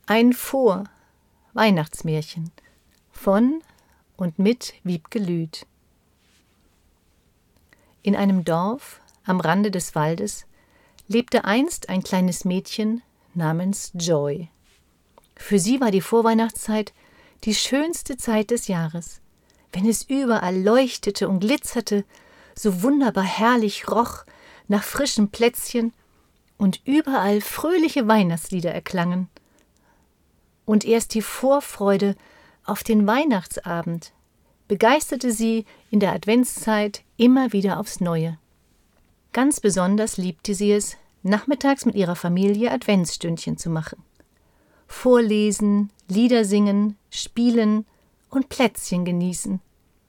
Ein Weihnachtsmärchen von und mit Wiebke Lüth. In einem Dorf am Rande des Waldes lebte einst ein kleines Mädchen namens Joy. Für sie war die Vorweihnachtszeit die schönste Zeit des Jahres, wenn es überall leuchtete und glitzerte, so wunderbar herrlich roch nach frischen Plätzchen und überall fröhliche Weihnachtslieder erklangen. Und erst die Vorfreude auf den Weihnachtsabend begeisterte sie in der Adventszeit immer wieder aufs Neue. Ganz besonders liebte sie es, nachmittags mit ihrer Familie Adventsstündchen zu machen. Vorlesen, Lieder singen, spielen und Plätzchen genießen.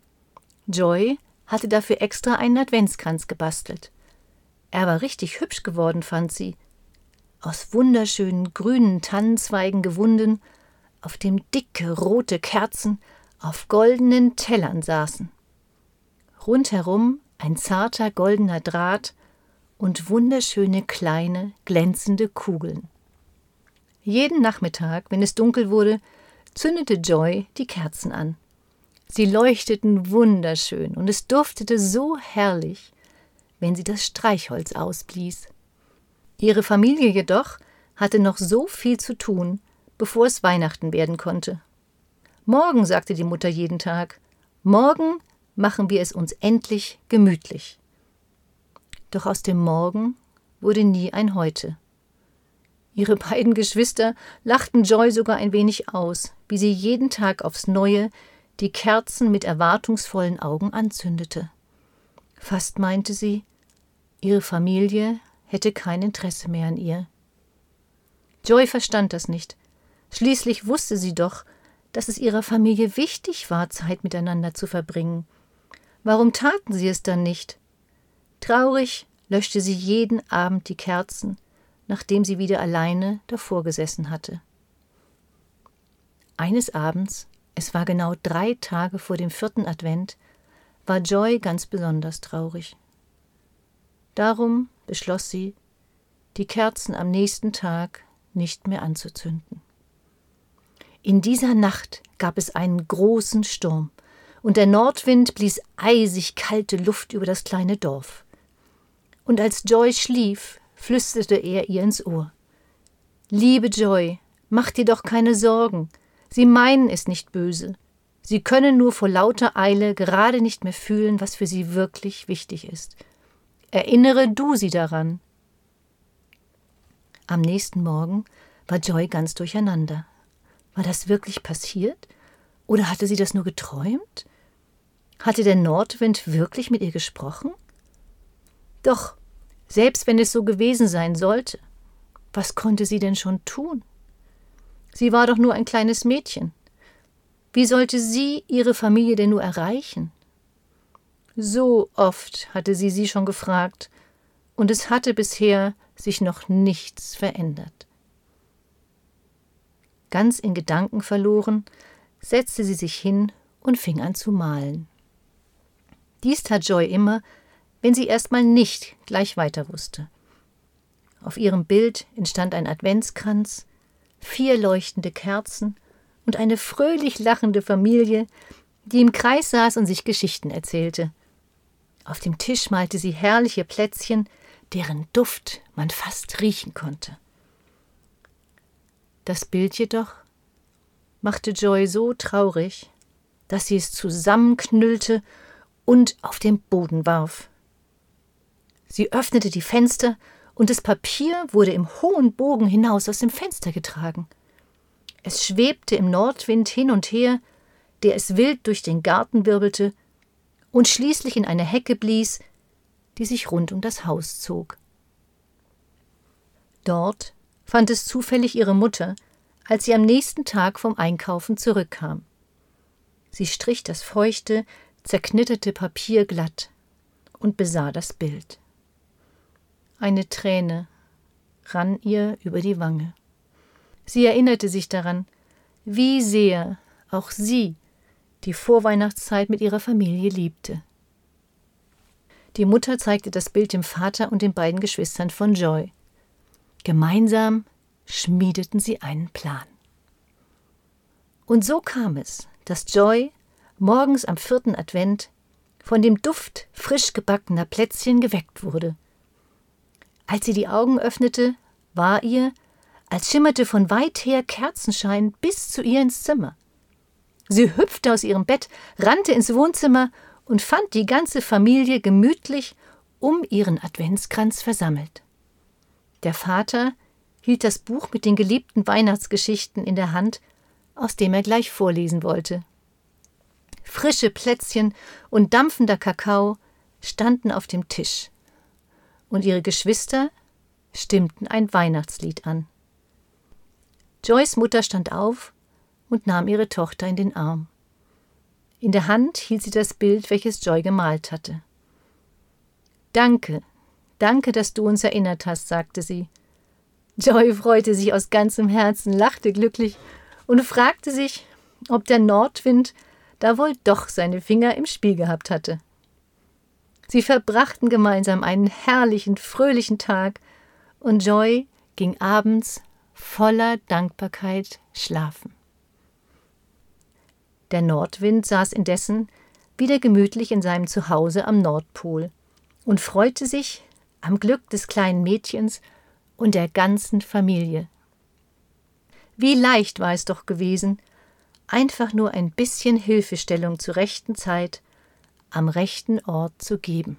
Joy hatte dafür extra einen Adventskranz gebastelt. Er war richtig hübsch geworden, fand sie. Aus wunderschönen grünen Tannenzweigen gewunden, auf dem dicke rote Kerzen auf goldenen Tellern saßen. Rundherum ein zarter goldener Draht und wunderschöne kleine, glänzende Kugeln. Jeden Nachmittag, wenn es dunkel wurde, zündete Joy die Kerzen an. Sie leuchteten wunderschön und es duftete so herrlich, wenn sie das Streichholz ausblies. Ihre Familie jedoch hatte noch so viel zu tun, bevor es Weihnachten werden konnte. Morgen, sagte die Mutter jeden Tag, morgen machen wir es uns endlich gemütlich. Doch aus dem Morgen wurde nie ein Heute. Ihre beiden Geschwister lachten Joy sogar ein wenig aus, wie sie jeden Tag aufs Neue die Kerzen mit erwartungsvollen Augen anzündete. Fast meinte sie, ihre Familie hätte kein Interesse mehr an ihr. Joy verstand das nicht. Schließlich wusste sie doch, dass es ihrer Familie wichtig war, Zeit miteinander zu verbringen. Warum taten sie es dann nicht? Traurig löschte sie jeden Abend die Kerzen, nachdem sie wieder alleine davor gesessen hatte. Eines Abends, es war genau 3 Tage vor dem 4. Advent, war Joy ganz besonders traurig. Darum beschloss sie, die Kerzen am nächsten Tag nicht mehr anzuzünden. In dieser Nacht gab es einen großen Sturm, und der Nordwind blies eisig kalte Luft über das kleine Dorf. Und als Joy schlief, flüsterte er ihr ins Ohr: »Liebe Joy, mach dir doch keine Sorgen. Sie meinen es nicht böse. Sie können nur vor lauter Eile gerade nicht mehr fühlen, was für sie wirklich wichtig ist. Erinnere du sie daran.« Am nächsten Morgen war Joy ganz durcheinander. War das wirklich passiert? Oder hatte sie das nur geträumt? Hatte der Nordwind wirklich mit ihr gesprochen? Doch, selbst wenn es so gewesen sein sollte, was konnte sie denn schon tun? Sie war doch nur ein kleines Mädchen. Wie sollte sie ihre Familie denn nur erreichen? So oft hatte sie schon gefragt, und es hatte bisher sich noch nichts verändert. Ganz in Gedanken verloren, setzte sie sich hin und fing an zu malen. Dies tat Joy immer, wenn sie erstmal nicht gleich weiter wusste. Auf ihrem Bild entstand ein Adventskranz, 4 leuchtende Kerzen und eine fröhlich lachende Familie, die im Kreis saß und sich Geschichten erzählte. Auf dem Tisch malte sie herrliche Plätzchen, deren Duft man fast riechen konnte. Das Bild jedoch machte Joy so traurig, dass sie es zusammenknüllte und auf den Boden warf. Sie öffnete die Fenster und das Papier wurde im hohen Bogen hinaus aus dem Fenster getragen. Es schwebte im Nordwind hin und her, der es wild durch den Garten wirbelte und schließlich in eine Hecke blies, die sich rund um das Haus zog. Dort fand es zufällig ihre Mutter, als sie am nächsten Tag vom Einkaufen zurückkam. Sie strich das feuchte, zerknitterte Papier glatt und besah das Bild. Eine Träne rann ihr über die Wange. Sie erinnerte sich daran, wie sehr auch sie die Vorweihnachtszeit mit ihrer Familie liebte. Die Mutter zeigte das Bild dem Vater und den beiden Geschwistern von Joy. Gemeinsam schmiedeten sie einen Plan. Und so kam es, dass Joy morgens am 4. Advent von dem Duft frisch gebackener Plätzchen geweckt wurde. Als sie die Augen öffnete, war ihr, als schimmerte von weit her Kerzenschein bis zu ihr ins Zimmer. Sie hüpfte aus ihrem Bett, rannte ins Wohnzimmer und fand die ganze Familie gemütlich um ihren Adventskranz versammelt. Der Vater hielt das Buch mit den geliebten Weihnachtsgeschichten in der Hand, aus dem er gleich vorlesen wollte. Frische Plätzchen und dampfender Kakao standen auf dem Tisch, und ihre Geschwister stimmten ein Weihnachtslied an. Joys Mutter stand auf und nahm ihre Tochter in den Arm. In der Hand hielt sie das Bild, welches Joy gemalt hatte. »Danke, danke, dass du uns erinnert hast«, sagte sie. Joy freute sich aus ganzem Herzen, lachte glücklich und fragte sich, ob der Nordwind da wohl doch seine Finger im Spiel gehabt hatte. Sie verbrachten gemeinsam einen herrlichen, fröhlichen Tag, und Joy ging abends voller Dankbarkeit schlafen. Der Nordwind saß indessen wieder gemütlich in seinem Zuhause am Nordpol und freute sich am Glück des kleinen Mädchens und der ganzen Familie. Wie leicht war es doch gewesen, einfach nur ein bisschen Hilfestellung zur rechten Zeit am rechten Ort zu geben.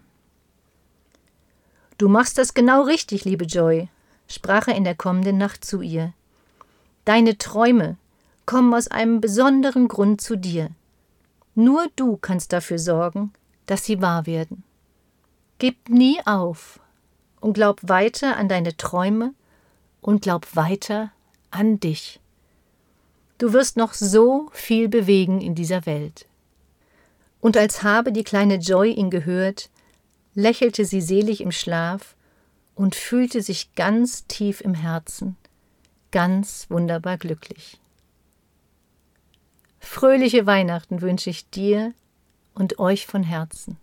»Du machst das genau richtig, liebe Joy«, sprach er in der kommenden Nacht zu ihr. »Deine Träume kommen aus einem besonderen Grund zu dir. Nur du kannst dafür sorgen, dass sie wahr werden. Gib nie auf und glaub weiter an deine Träume und glaub weiter an dich. Du wirst noch so viel bewegen in dieser Welt.« Und als habe die kleine Joy ihn gehört, lächelte sie selig im Schlaf und fühlte sich ganz tief im Herzen, ganz wunderbar glücklich. Fröhliche Weihnachten wünsche ich dir und euch von Herzen.